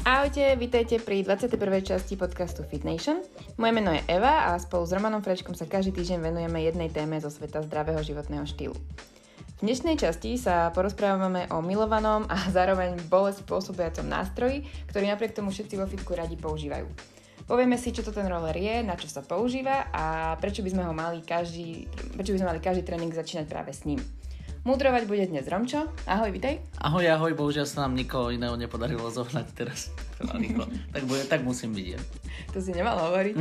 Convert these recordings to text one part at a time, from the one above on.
Ahojte, vítajte pri 21. časti podcastu Fit Nation. Moje meno je Eva a spolu s Romanom Frečkom sa každý týždeň venujeme jednej téme zo sveta zdravého životného štýlu. V dnešnej časti sa porozprávame o milovanom a zároveň bolesť spôsobujúcom nástroji, ktorý napriek tomu všetci vo fitku radi používajú. Povieme si, čo to ten roller je, na čo sa používa a prečo by sme mali každý tréning začínať práve s ním. Múdrovať bude dnes Romčo. Ahoj, vitaj. Ahoj, bohužiaľ sa nám nikoho iného nepodarilo zohnať teraz. Tak musím byť ja. To si nemal hovoriť.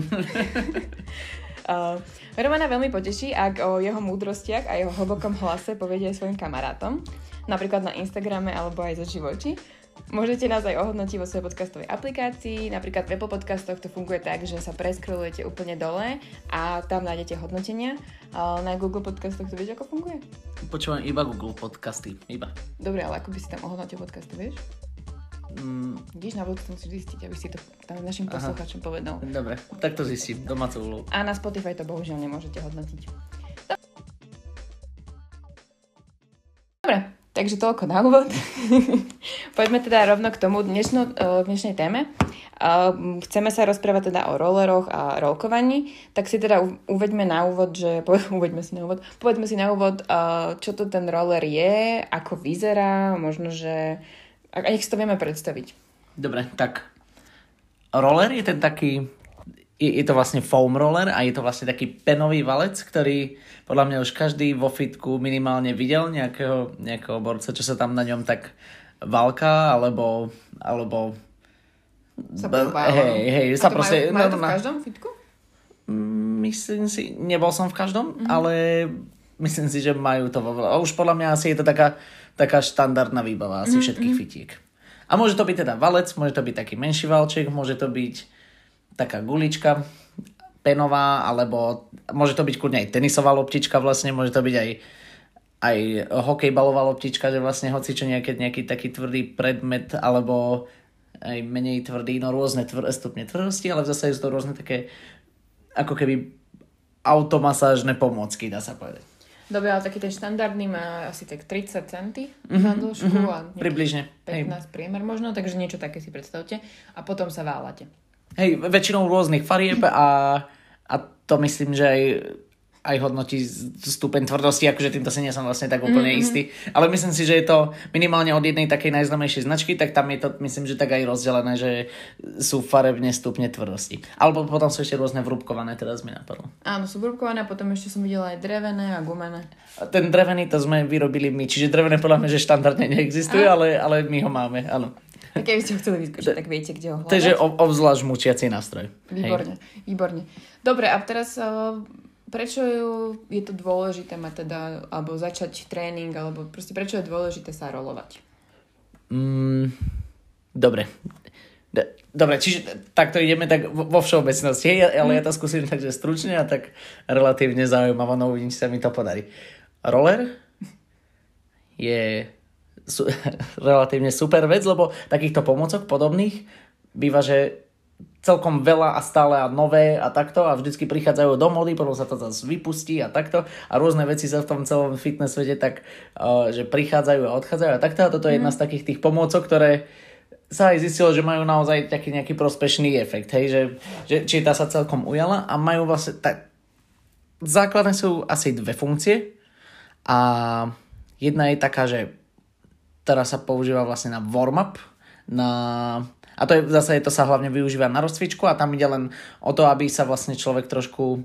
Romana veľmi poteší, ak o jeho múdrostiach a jeho hlbokom hlase povedie aj svojim kamarátom, napríklad na Instagrame alebo aj zo živočí. Môžete nás aj ohodnotiť vo svojej podcastovej aplikácii, napríklad v Apple podcastoch to funguje tak, že sa preskrolujete úplne dole a tam nájdete hodnotenia. Na Google podcastoch to vieš, ako funguje? Počúvam iba Google podcasty, iba. Dobre, ale ako by si tam ohodnotil podcasty, vieš? Vidíš, na budúce musíš zistiť, aby si to tam našim poslucháčom povedal. Dobre, tak to zistím, domácu úlohu. A na Spotify to bohužiaľ nemôžete hodnotiť. Dobre, takže toľko na úvod. Poďme teda rovno k tomu dnešnej téme. Chceme sa rozprávať teda o rolleroch a rolkovaní, tak si teda povedzme si na úvod, čo to ten roller je, ako vyzerá, možno, že a nech si to vieme predstaviť. Dobre, tak roller je ten taký, je to vlastne foam roller a je to vlastne taký penový valec, ktorý podľa mňa už každý vo fitku minimálne videl nejakého borca, čo sa tam na ňom tak valká, alebo Hej, sa proste... Majú to v každom fitku? Myslím si, nebol som v každom, ale myslím si, že majú to už podľa mňa asi je to taká štandardná výbava asi všetkých fitiek. A môže to byť teda valec, môže to byť taký menší valček, môže to byť taká gulička penová, alebo môže to byť kľudne aj tenisová loptička vlastne, môže to byť aj hokejbalová loptička, že vlastne hocičo nejaký taký tvrdý predmet, alebo aj menej tvrdý, no rôzne stupne tvrdosti, ale zase sú to rôzne také ako keby automasážne pomôcky, dá sa povedať. Dobre, ale taký ten štandardný má asi tak 30 cm na dĺžku a približne 15 priemer možno, takže niečo také si predstavte a potom sa váľate. Hej, väčšinou rôznych farieb a to myslím, že aj hodnotí stupeň tvrdosti, akože týmto si nie som vlastne tak úplne istý. Ale myslím si, že je to minimálne od jednej takej najznámejšej značky, tak tam je to, myslím, že tak aj rozdelené, že sú farebne stupne tvrdosti. Alebo potom sú ešte rôzne vrúbkované, teraz mi napadlo. Áno, sú vrúbkované a potom ešte som videla aj drevené a gumené. A ten drevený to sme vyrobili my, čiže drevené podľa mňa, že štandardne neexistuje, ale my ho máme, áno. Tak keby ste ho chceli vyskúšať, tak viete, kde ho hľadať. To je, že obzvlášť mučiaci nástroj. Výborne. Dobre, a teraz prečo je to dôležité mať teda, alebo začať tréning, alebo proste prečo je dôležité sa rolovať? Dobre, čiže takto ideme tak vo všeobecnosti, ale ja to skúsim takže stručne a tak relatívne zaujímavo, no uvidím, či sa mi to podarí. Roller je relatívne super vec, lebo takýchto pomôcok podobných býva, že celkom veľa a stále a nové a takto a vždycky prichádzajú do mody, potom sa to zase vypustí a takto a rôzne veci sa v tom celom fitness svete tak, že prichádzajú a odchádzajú a takto a toto je jedna z takých tých pomôcok, ktoré sa aj zistilo, že majú naozaj taký nejaký prospešný efekt, hej, že či tá sa celkom ujala a majú vlastne tak základné sú asi dve funkcie a jedna je taká, že teraz sa používa vlastne na warm-up, a to je zase, to sa hlavne využíva na rozcvičku a tam ide len o to, aby sa vlastne človek trošku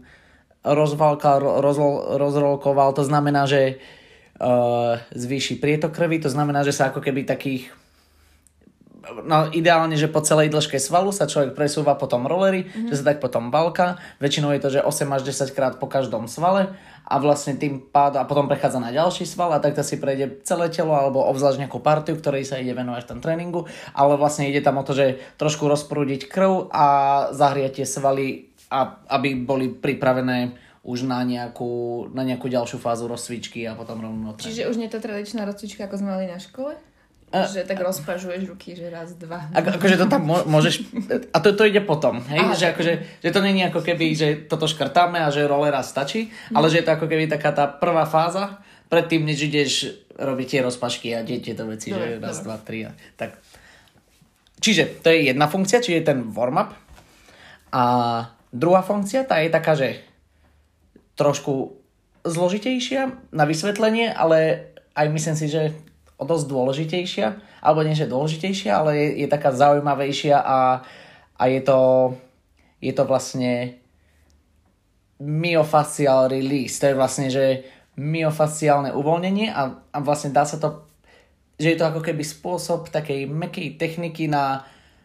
rozrolkoval. To znamená, že zvýši prietok krvi, to znamená, že sa ako keby takých ideálne, že po celej dĺžke svalu sa človek presúva po tom rolleri, že sa tak potom balka. Väčšinou je to, že 8 až 10 krát po každom svale a vlastne tým pádom a potom prechádza na ďalší sval a takto si prejde celé telo alebo obzvlášť nejakú partiu, ktorej sa ide venovať v tom tréningu, ale vlastne ide tam o to, že trošku rozprúdiť krv a zahriať tie svaly, aby boli pripravené už na nejakú ďalšiu fázu rozcvičky a potom rovno tréning. Čiže už nie je to tradičná rozcvička, ako sme mali na škole? Že tak rozpažuješ ruky, že raz, dva. Akože to tam môžeš... A to ide potom, hej? Aha, že, akože, že to nie je ako keby, že toto škrtáme a že rolera stačí, ale že je to ako keby taká tá prvá fáza, predtým, než ideš robiť tie rozpašky a tieto veci, že raz, dva, tri. Tak. čiže to je jedna funkcia, čiže ten warm-up. A druhá funkcia, tá je taká, že trošku zložitejšia na vysvetlenie, ale aj myslím si, že o dosť dôležitejšia, alebo nie, že dôležitejšia, ale je taká zaujímavejšia a je to vlastne myofascial release. To je vlastne, že myofasciálne uvoľnenie a vlastne dá sa to, že je to ako keby spôsob takej mäkkej techniky na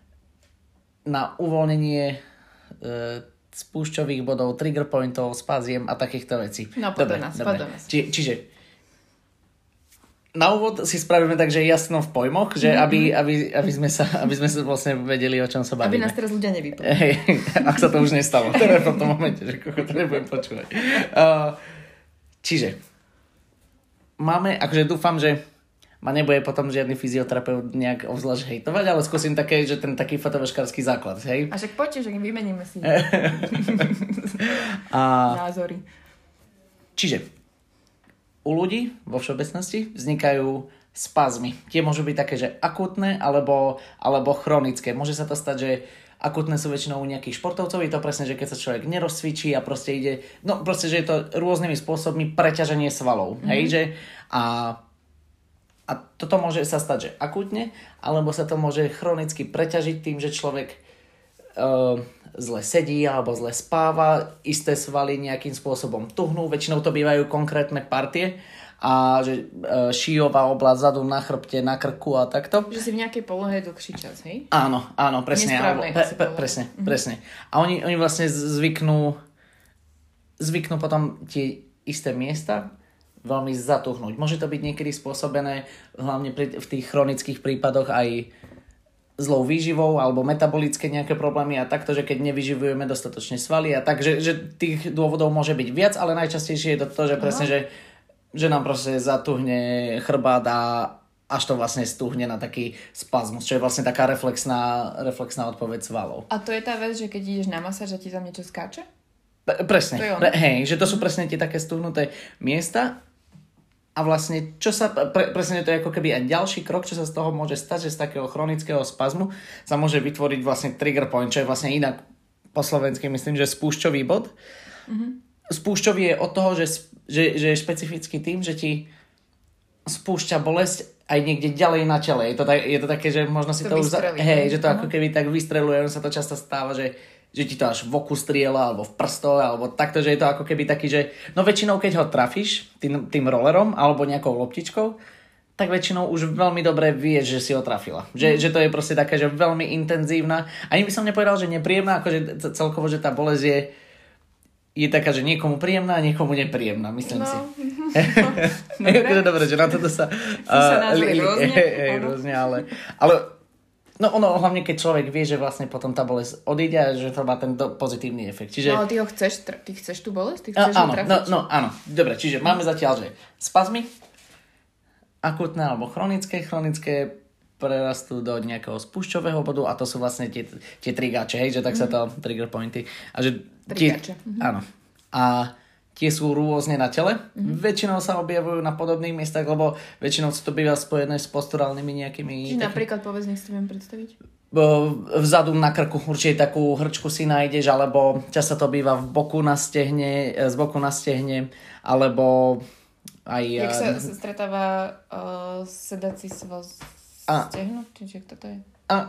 uvoľnenie spúšťových bodov, trigger pointov, spaziem a takýchto vecí. No, poďme nás. Čiže na úvod si spravíme tak, že jasno v pojmoch, že aby sme sa vlastne vedeli, o čom sa bavíme. Aby nás teraz ľudia nevypli. Ak sa to už nestalo. Teda v tomto momente, že to nebudem počúvať. Čiže máme, akože dúfam, že ma nebude potom žiadny fyzioterapeut nejak obzvlášť hejtovať, ale skúsim také, že ten taký fotovaškársky základ, hej? A však poďte, že vymeníme si názory. Čiže u ľudí vo všeobecnosti vznikajú spazmy. Tie môžu byť také, že akútne alebo chronické. Môže sa to stať, že akútne sú väčšinou u nejakých športovcov. Je to presne, že keď sa človek nerozcvičí a proste ide, no proste, že je to rôznymi spôsobmi preťaženie svalov. Hej, že a toto môže sa stať, že akútne, alebo sa to môže chronicky preťažiť tým, že človek zle sedí alebo zle spáva, isté svaly nejakým spôsobom tuhnú, väčšinou to bývajú konkrétne partie a že šíjová oblasť zadu na chrbte, na krku a takto. Že si v nejakej polohe dlhší čas, hej? Áno, presne. Presne. A oni vlastne zvyknú potom tie isté miesta veľmi zatuhnúť. Môže to byť niekedy spôsobené hlavne v tých chronických prípadoch aj zlou výživou alebo metabolické nejaké problémy a takto, že keď nevyživujeme dostatočne svaly a tak, že tých dôvodov môže byť viac, ale najčastejšie je to, že presne, že nám proste zatuhne chrbát a až to vlastne stuhne na taký spazmus, čo je vlastne taká reflexná odpoveď svalov. A to je tá vec, že keď ideš na masáž a ti tam niečo skáče? Presne. Hej, že to sú presne tie také stuhnuté miesta. A vlastne, presne to je ako keby aj ďalší krok, čo sa z toho môže stať, že z takého chronického spazmu sa môže vytvoriť vlastne trigger point, čo je vlastne inak po slovensky, myslím, že spúšťový bod. Mm-hmm. Spúšťový je od toho, že je špecifický tým, že ti spúšťa bolesť aj niekde ďalej na čele. Je to také, že možno si to už... Hej, že to ako keby tak vystreluje, on sa to často stáva, že ti to až v oku striela, alebo v prstoch, alebo takto, že je to ako keby taký, že no väčšinou, keď ho trafíš tým rollerom, alebo nejakou loptičkou, tak väčšinou už veľmi dobre vieš, že si ho trafila. Že to je proste také, že veľmi intenzívna. Ani by som nepovedal, že nepríjemná, akože celkovo, že tá bolesť je taká, že niekomu príjemná a niekomu nepríjemná, myslím si. Dobre, že na toto sa rôzne, ale no ono, hlavne keď človek vie, že vlastne potom tá bolesť odíde a že to má ten pozitívny efekt. Čiže... No, ty chceš tú bolesť? Ty chceš ho trafiť? Áno. Dobre, čiže máme zatiaľ, že spazmy, akútne alebo chronické prerastú do nejakého spúšťového bodu a to sú vlastne tie trigáče, hej, že tak sa to trigger pointy. A že trigáče. Áno. A tie sú rôzne na tele. Väčšinou sa objavujú na podobných miestach, lebo väčšinou sa to býva spojené s posturálnymi nejakými... Čiže napríklad povedz, nech si viem predstaviť? Vzadu na krku určite takú hrčku si nájdeš, alebo často to býva v boku na stehne, z boku na stehne, alebo aj... Jak sa stretáva sedací sval stehnu? Čiže kto to je?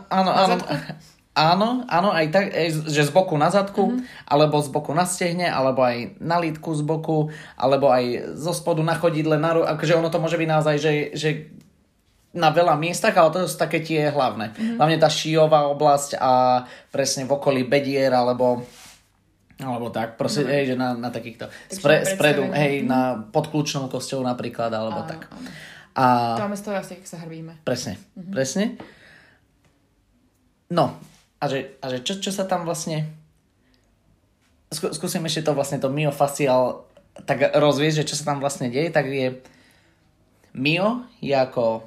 Áno, aj tak, že z boku na zadku, alebo z boku na stehne, alebo aj na lítku z boku, alebo aj zo spodu na chodidle, akože ono to môže byť naozaj, že na veľa miestach, ale to sú také tie hlavné. Hlavne tá šíjová oblasť a presne v okolí bedier, alebo tak, proste, hej, že na takýchto spredu, hej, na podkľúčnou kosťou napríklad, alebo tak. Áno. A to máme z toho asi, keď sa hrbíme. Presne. No, a že čo sa tam vlastne... Skúsim ešte to vlastne to myofasciál tak rozviesť, že čo sa tam vlastne deje, tak je myo je ako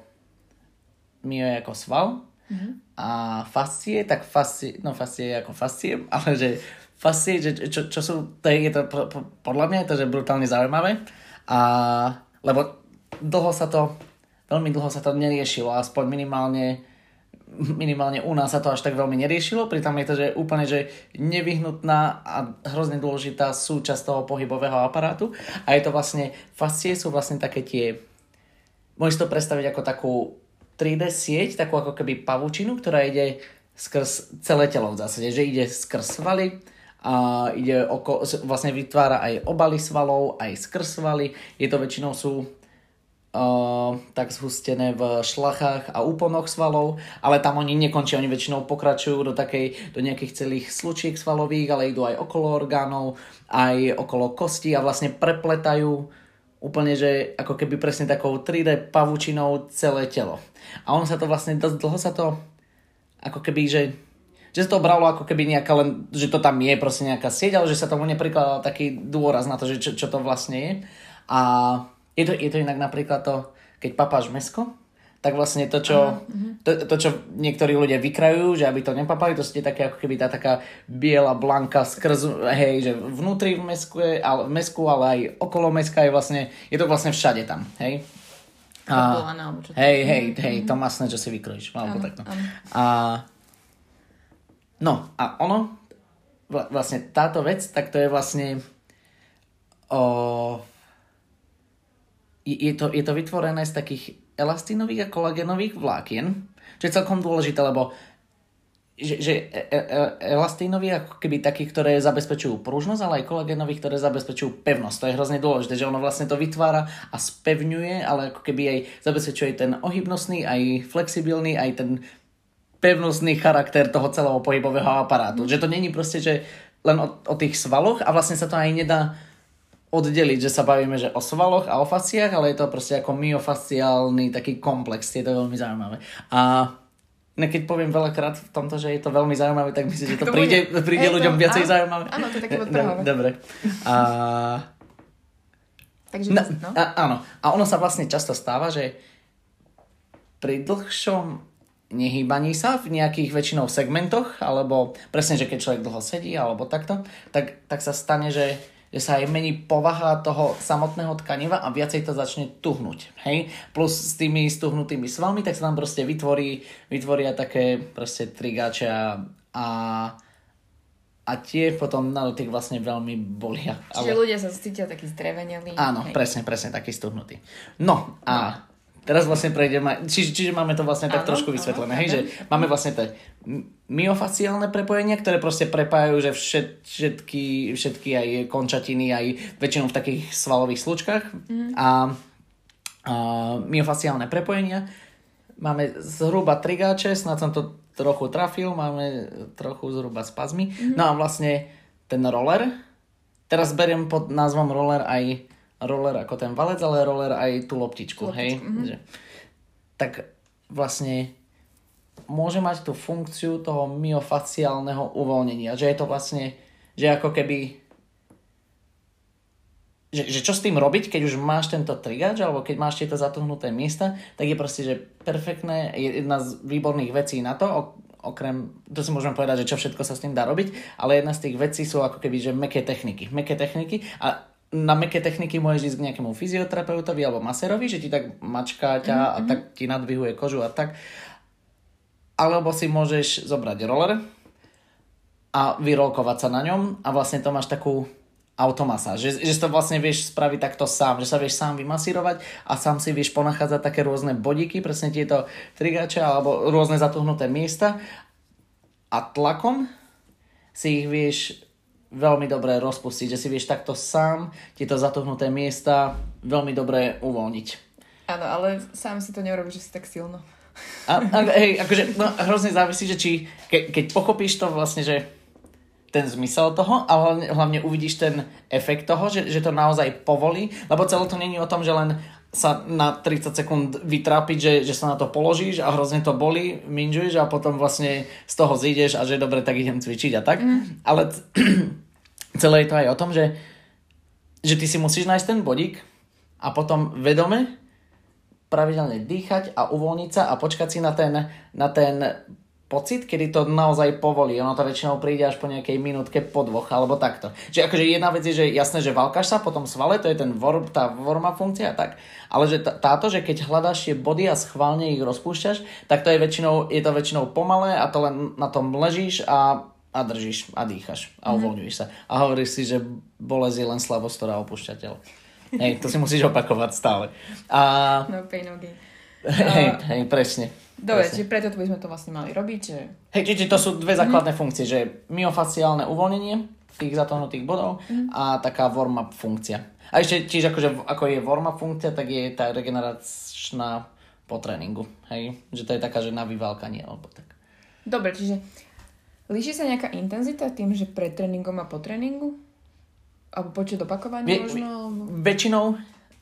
sval a fascie, tak fascie je ako fascie, ale že fascie, že čo sú, to je to podľa mňa je to, že brutálne zaujímavé a lebo veľmi dlho sa to neriešilo, aspoň minimálne minimálne u nás sa to až tak veľmi neriešilo, pritom je to, že úplne, že nevyhnutná a hrozne dôležitá súčasť toho pohybového aparátu a je to vlastne, fascie sú vlastne také tie, môžeš to predstaviť ako takú 3D sieť, takú ako keby pavučinu, ktorá ide skrz celé telo v zásade, že ide skrz svaly a vlastne vytvára aj obaly svalov, aj skrz svaly, je to väčšinou sú tak zhustené v šlachách a úponoch svalov, ale tam oni nekončia, oni väčšinou pokračujú do nejakých celých slučiek svalových, ale idú aj okolo orgánov, aj okolo kosti a vlastne prepletajú úplne, že ako keby presne takou 3D pavučinou celé telo. A ono sa to vlastne, dosť dlho sa to ako keby, že sa to bralo ako keby nejaká len, že to tam je proste nejaká sieť, ale že sa tomu neprikladal taký dôraz na to, že čo to vlastne je. A je to inak napríklad to, keď papáš mäsko, tak vlastne to, čo niektorí ľudia vykrajujú, že aby to nepapali, to je také ako keby tá taká biela blanka skrz, hej, že vnútri v mäsku, ale aj okolo mäska je to vlastne všade tam, hej. Hej, to masné, čo si vykrojíš, alebo takto. A ono, vlastne táto vec, tak to je vlastne je to vytvorené z takých elastínových a kolagénových vlákien, čo je celkom dôležité, lebo že elastínoví ako keby takí, ktoré zabezpečujú pružnosť, ale aj kolagénoví, ktoré zabezpečujú pevnosť. To je hrozne dôležité, že ono vlastne to vytvára a spevňuje, ale ako keby aj zabezpečuje ten ohybnostný, aj flexibilný, aj ten pevnostný charakter toho celého pohybového aparátu. Že to není proste, že len o tých svaloch a vlastne sa to aj nedá oddeliť, že sa bavíme že o svaloch a o fasciách, ale je to proste ako myofasciálny taký komplex, je to veľmi zaujímavé. A keď poviem veľakrát v tomto, že je to veľmi zaujímavé, tak myslím, že to príde ľuďom viacej zaujímavé. Áno, to je taký podprahové. Dobre. Takže áno. A ono sa vlastne často stáva, že pri dlhšom nehýbaní sa v nejakých väčšinou segmentoch, alebo presne, že keď človek dlho sedí, alebo takto, tak sa stane, že sa aj mení povaha toho samotného tkaniva a viacej to začne tuhnúť. Hej? Plus s tými stuhnutými svalmi, tak sa tam proste vytvoria také proste trigáče a tie potom na dotyk vlastne veľmi bolia. Čiže ľudia sa cítia takí zdrevenelí. Áno, presne, taký stuhnutý. No a teraz vlastne prejdeme, čiže máme to vlastne tak trošku vysvetlené, hej, že máme vlastne tie myofasciálne prepojenia, ktoré proste prepájajú, že všetky aj končatiny, aj väčšinou v takých svalových slučkách a myofasciálne prepojenia. Máme zhruba trigáče, snad som to trochu trafil, máme trochu zhruba spazmy. No a vlastne ten roller, teraz beriem pod názvom roller aj roller ako ten valec, ale roller aj tú loptičku, hej? Tak vlastne môže mať tú funkciu toho myofasciálneho uvoľnenia, že je to vlastne, že ako keby že čo s tým robiť, keď už máš tento trigáč, alebo keď máš tieto zatuhnuté miesta, tak je proste, že perfektné, jedna z výborných vecí na to, okrem, to si môžeme povedať, že čo všetko sa s tým dá robiť, ale jedna z tých vecí sú ako keby, že mäkké techniky a na mäkké techniky môžeš ísť k nejakému fyzioterapeutovi alebo masérovi, že ti tak mačká ťa a tak ti nadvihuje kožu a tak. Alebo si môžeš zobrať roller a vyrolkovať sa na ňom a vlastne to máš takú automasáž. Že to vlastne vieš spraviť takto sám, že sa vieš sám vymasírovať a sám si vieš ponachádzať také rôzne bodíky, presne tieto trigáče alebo rôzne zatuhnuté miesta a tlakom si ich vieš veľmi dobre rozpustiť, že si vieš takto sám tieto zatuhnuté miesta veľmi dobre uvoľniť. Áno, ale sám si to nerobíš, že si tak silno. Hej, akože hrozne závisí, že či keď pochopíš to vlastne, že ten zmysel toho a hlavne uvidíš ten efekt toho, že to naozaj povolí, lebo celé to není o tom, že len sa na 30 sekúnd vytrápiť, že sa na to položíš a hrozne to bolí, minžuješ a potom vlastne z toho zídeš a že dobre, tak idem cvičiť a tak. Ale celé je to aj o tom, že ty si musíš nájsť ten bodík a potom vedome pravidelne dýchať a uvoľniť sa a počkať si na ten pocit, kedy to naozaj povolí. Ono to väčšinou príde až po nejakej minútke, po 2, alebo takto. Čiže akože jedna vec je, že jasné, že valkáš sa, potom svale, to je tá warm-up funkcia, tak. Ale že táto, že keď hľadáš tie body a schválne ich rozpúšťaš, tak to je to väčšinou pomalé a to len na tom ležíš a držíš a dýchaš a uvoľňuješ sa. A hovoríš si, že bolesť je len slabosť, ktorá opúšťa telo. Hej, to si musíš opakovať stále. No pain, no gain. Hej, presne. Dobre, čiže preto by sme to vlastne mali robiť, že... Hej, čiže to sú dve základné funkcie, že myofasciálne uvoľnenie tých zatohnutých bodov a taká warm-up funkcia. A ešte tiež ako je warm-up funkcia, tak je tá regeneračná po tréningu. Hej, že to je taká, že na vyválkanie alebo tak. Dobre, čiže líši sa nejaká intenzita tým, že pred tréningom a po tréningu? Alebo počet opakovaní možno? Väčšinou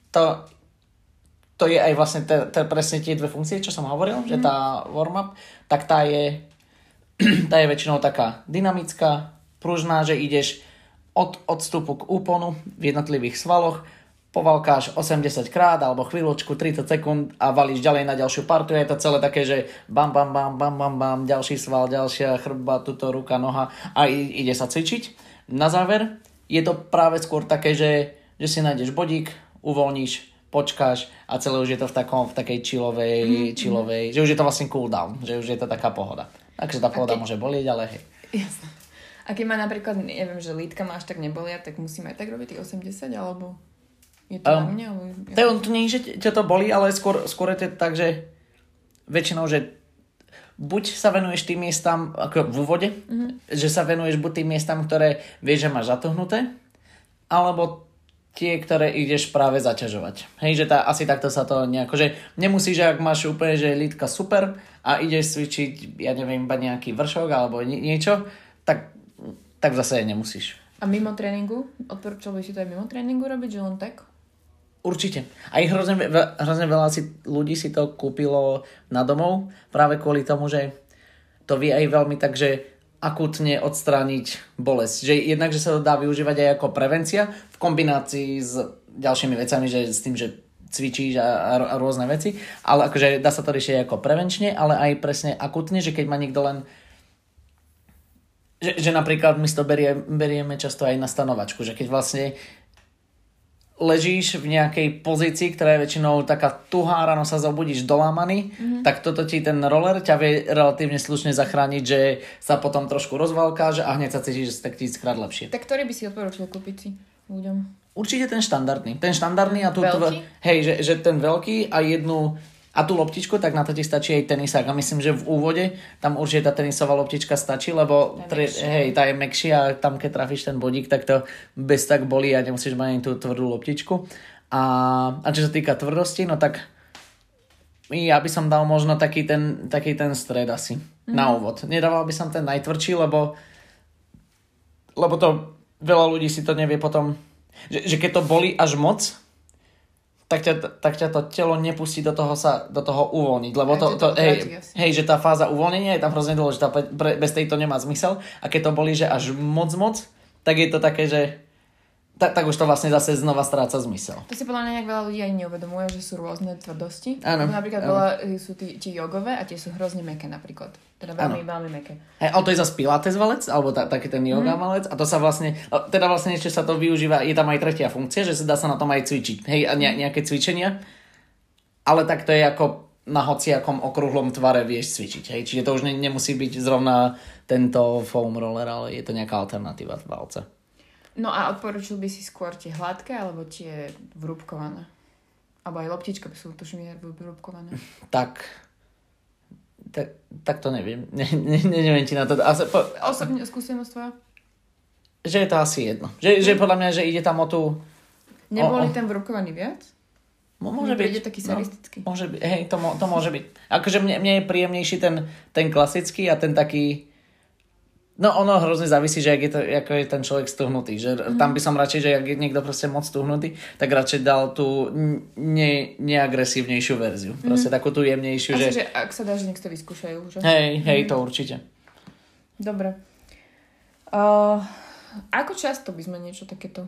to je aj vlastne presne tie dve funkcie, čo som hovoril, že tá warm-up, tak tá je väčšinou taká dynamická, pružná, že ideš od odstupu k úponu v jednotlivých svaloch, povalkáš 80 krát alebo chvíľočku, 30 sekúnd a valíš ďalej na ďalšiu partiu. Je to celé také, že bam, bam, bam, bam, bam, bam, ďalší sval, ďalšia chrbba, tuto ruka, noha a ide sa cvičiť. Na záver je to práve skôr také, že si nájdeš bodík, uvoľníš, počkáš a celé už je to v takej chillovej, že už je to vlastne cool down, že už je to taká pohoda. Takže tá pohoda môže bolieť, ale hej. Jasné. A keď má napríklad, neviem, že lítka ma až tak nebolia, tak musíme aj tak robiť tých 80, alebo je to na mňa? To nie je, že ťa to bolí, ale skôr je to tak, že väčšinou, že buď sa venuješ tým miestam, ako v úvode, že sa venuješ buď tým miestam, ktoré vieš, že máš zatuhnuté, alebo tie, ktoré ideš práve zaťažovať. Hej, že asi takto sa to nejako, že nemusíš, že ak máš úplne, že lítka super a ideš cvičiť, ja neviem, iba nejaký vršok alebo niečo, tak zase nemusíš. A mimo tréningu? Odporúčal by si to aj mimo tréningu robiť, že len tak? Určite. A ich hrozne veľa ľudí si to kúpilo na domov práve kvôli tomu, že to vie aj veľmi tak, že akútne odstrániť bolesť. Že jednak, že sa to dá využívať aj ako prevencia v kombinácii s ďalšími vecami, že s tým, že cvičíš a rôzne veci, ale akože dá sa to riešiť ako prevenčne, ale aj presne akútne, že keď má niekto len že napríklad my to berieme často aj na stanovačku, že keď vlastne ležíš v nejakej pozícii, ktorá je väčšinou taká tuhá, ráno sa zobudíš dolámaný, tak toto ti ten roller ťa vie relatívne slušne zachrániť, že sa potom trošku rozvalkáš a hneď sa cítiš tak 1000-krát lepšie. Tak ktorý by si odporúčil kúpiť si ľuďom? Určite ten štandardný. Ten štandardný a veľký? Že ten veľký a jednu a tú loptičku, tak na to ti stačí aj tenisák. A myslím, že v úvode tam určite tá tenisová loptička stačí, lebo tá je mäkšia a tam keď trafíš ten bodík, tak to bez tak bolí a nemusíš mať ani tú tvrdú loptičku. A čo sa týka tvrdosti, no tak ja by som dal možno taký ten stred asi na úvod. Nedával by som ten najtvrdší, lebo to veľa ľudí si to nevie potom, že keď to bolí až moc, tak ťa to telo nepustí do toho uvoľniť, lebo že tá fáza uvoľnenia je tam hrozne dôležitá, bez tejto nemá zmysel a keď to bolí, že až moc, tak je to také, že tak už to vlastne zase znova stráca zmysel. To si podľa mňa nejak veľa ľudí aj neuvedomuje, že sú rôzne tvrdosti. Áno. Napríklad veľa sú tie jogové a tie sú hrozne mäkké napríklad. Teda veľmi mäkké. Ale to je zase pilates valec, alebo taký ten yoga valec a to sa vlastne ešte sa to využíva, je tam aj tretia funkcia, že sa dá sa na tom aj cvičiť. Hej, a nejaké cvičenia. Ale tak to je ako na hociakom okrúhlom tvare vieš cvičiť. Hej, čiže to už nemusí byť zrovna tento foam roller, ale je to nejaká alternatíva valca. No a odporučil by si skôr tie hladké alebo tie vrúbkované? Alebo aj loptička by sú tuším vrúbkované. Tak to neviem. Neviem ti na to. Osobne skúsenosť tvoja? Že je to asi jedno. Že podľa mňa, že ide tam o tú... Neboli ten vrúbkovaný viac? Môže byť. Taký saristický. Môže byť. Hej, to môže byť. Akože mne je príjemnejší ten klasický a ten taký... No ono hrozne závisí, že ako je ten človek stuhnutý. Že tam by som radšej, že ak je niekto proste moc stuhnutý, tak radšej dal tú neagresívnejšiu verziu. Proste takú tú jemnejšiu. Asi, že ak sa dá, že niekto vyskúšajú. Že? Hej, to určite. Dobre. Ako často by sme niečo takéto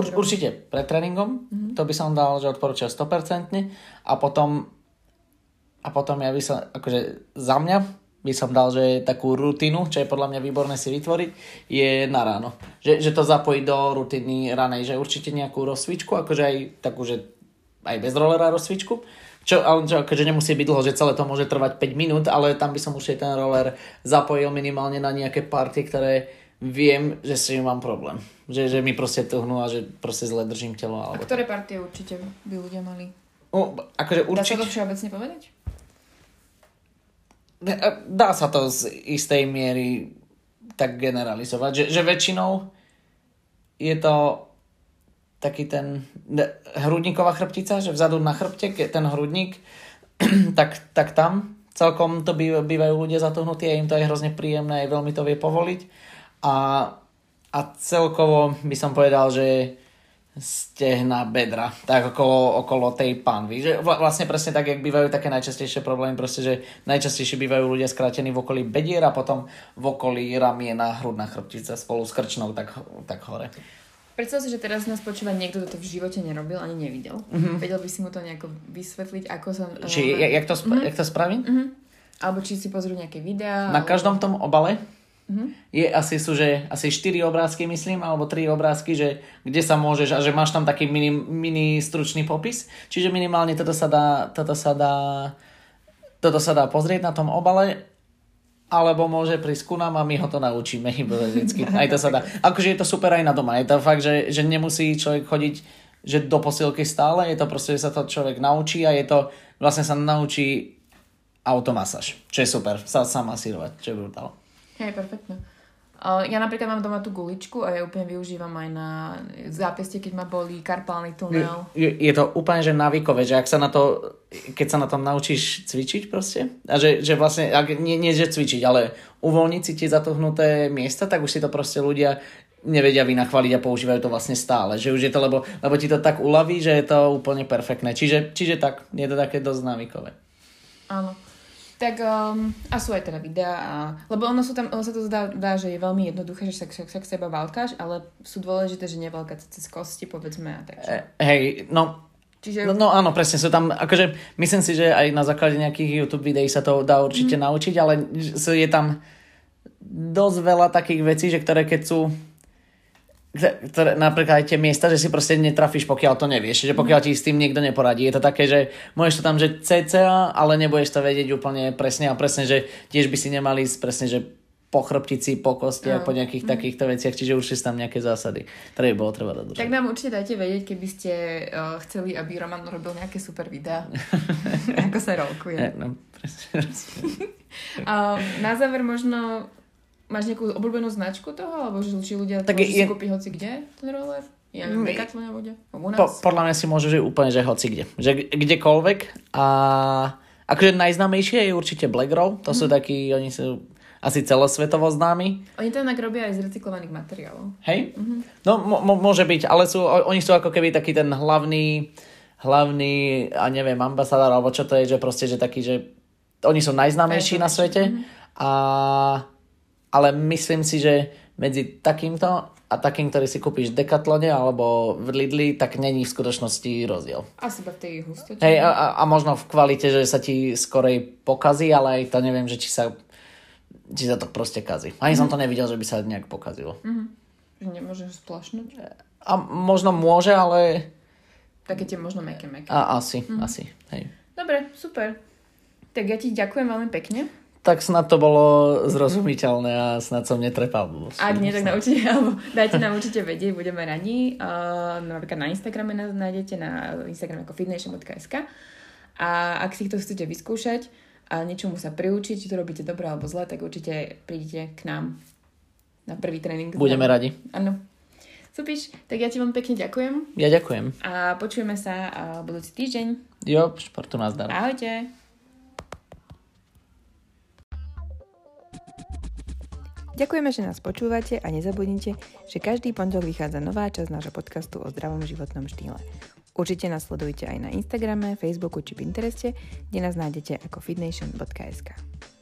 určite pred tréningom. To by som dal, že odporúčal 100%. A potom A potom ja by som, akože za mňa by som dal, že takú rutinu, čo je podľa mňa výborné si vytvoriť, je na ráno. Že to zapojiť do rutiny ranej, že určite nejakú rozcvičku, akože aj takú, že aj bez rolera rozcvičku. Čo akože nemusí byť dlho, že celé to môže trvať 5 minút, ale tam by som určite ten roller zapojil minimálne na nejaké partie, ktoré viem, že s tým mám problém. Že mi proste tuhnú a že proste zle držím telo. A ktoré partie určite by ľudia mali? Akože určite... Dá sa to všeobecne povedať? Dá sa to z istej miery tak generalizovať, že väčšinou je to taký ten hrudníková chrbtica, že vzadu na chrbte, ten hrudník, tak tam celkom to bývajú ľudia zatuhnutí a im to je hrozne príjemné, aj veľmi to vie povoliť. A celkovo by som povedal, že stehna, bedra, tak okolo tej panvy. Že vlastne presne tak, jak bývajú také najčastejšie problémy, proste, že najčastejšie bývajú ľudia skrátení v okolí bedier a potom v okolí ramiena, hrudná chrbtica spolu s krčnou tak hore. Predstav si, že teraz nás počúva niekto, kto to v živote nerobil ani nevidel. Vedel by si mu to nejako vysvetliť, ako sa... Jak to spraviť? Alebo či si pozrú nejaké videá. Na každom tom obale sú že asi 4 obrázky, myslím, alebo 3 obrázky, že kde sa môžeš, a že máš tam taký mini stručný popis. Čiže minimálne toto sa dá pozrieť na tom obale, alebo môže prísť ku nám a my ho to naučíme hypoteticky. Aj to sa dá. Akože je to super aj na doma. Je to fakt, že nemusí človek chodiť že do posilky stále. Je to proste, že sa to človek naučí a je to, vlastne sa naučí automasáž. Čo je super. Sa masírovať. Čo je brutál. Hej, perfektne. Ja napríklad mám doma tú guličku a ja úplne využívam aj na zápestie, keď ma bolí karpálny tunel. Je to úplne že návykové, že keď sa na tom naučíš cvičiť proste, a že vlastne, nie že cvičiť, ale uvoľniť si tie zatuhnuté miesta, tak už si to proste ľudia nevedia vynachváliť a používajú to vlastne stále. Že už je to, lebo ti to tak uľaví, že je to úplne perfektné. Čiže tak, je to také dosť návykové. Áno. Tak a sú aj teda videá, lebo ono sa to zdá, že je veľmi jednoduché, že sa k seba valkáš, ale sú dôležité, že nevalkať sa cez kosti, povedzme a tak. Hej, no. Čiže... No áno, presne, sú tam, akože myslím si, že aj na základe nejakých YouTube videí sa to dá určite naučiť, ale je tam dosť veľa takých vecí, že ktoré keď sú napríklad aj tie miesta, že si proste netrafíš, pokiaľ to nevieš. Že pokiaľ ti s tým niekto neporadí. Je to také, že môžeš to tam, že cca, ale nebudeš to vedieť úplne presne a presne, že tiež by si nemali ísť presne, že po chrbtici, po kosti a po nejakých takýchto veciach, čiže už si tam nejaké zásady, ktoré by bolo treba dodržať. Tak nám určite dajte vedieť, keby ste chceli, aby Roman robil nejaké super videá. Ako sa rolkuje. No, presne. Na záver možno máš nejakú obľúbenú značku toho? Alebo že ľudia to môžu si kúpiť hoci kde, ten roller? Ja neviem, Decathlon bude? Podľa mňa si môžu žiť úplne, že hoci kde. Že kdekoľvek. A akože najznámejšie je určite Black Row. To sú takí, oni sú asi celosvetovo známi. Oni to inak robia aj z recyklovaných materiálov. Hej? No, môže byť, ale oni sú ako keby taký ten hlavný, a neviem, ambasádor, alebo čo to je, že proste, že taký, že oni sú najznámejší na svete. Ale myslím si, že medzi takýmto a takým, ktorý si kúpiš v Decathlone alebo v Lidli, tak není v skutočnosti rozdiel. Asi iba v tej hustote. Hej, a možno v kvalite, že sa ti skorej pokazí, ale aj to neviem, že či sa to proste kazí. Ani som to nevidel, že by sa nejak pokazilo. Že nemôžeš splašnúť? A možno môže, ale... Také tie možno meké. Asi, hej. Dobre, super. Tak ja ti ďakujem veľmi pekne. Tak snad to bolo zrozumiteľné a snad som netrepal. Ak nie, tak naučite, alebo dajte nám určite vedieť, budeme radi. Napríklad na Instagrame nás nájdete, na Instagrame ako fitnation.sk. A ak si to chcete vyskúšať a niečomu sa priučiť, či to robíte dobre alebo zle, tak určite prídite k nám na prvý tréning. Budeme radi. Áno. Supíš, tak ja ti vám pekne ďakujem. Ja ďakujem. A počujeme sa budúci týždeň. Jo, športu nazdar. Ahojte. Ďakujeme, že nás počúvate a nezabudnite, že každý pondelok vychádza nová časť nášho podcastu o zdravom životnom štýle. Určite nás sledujte aj na Instagrame, Facebooku či Pintereste, kde nás nájdete ako fitnation.sk.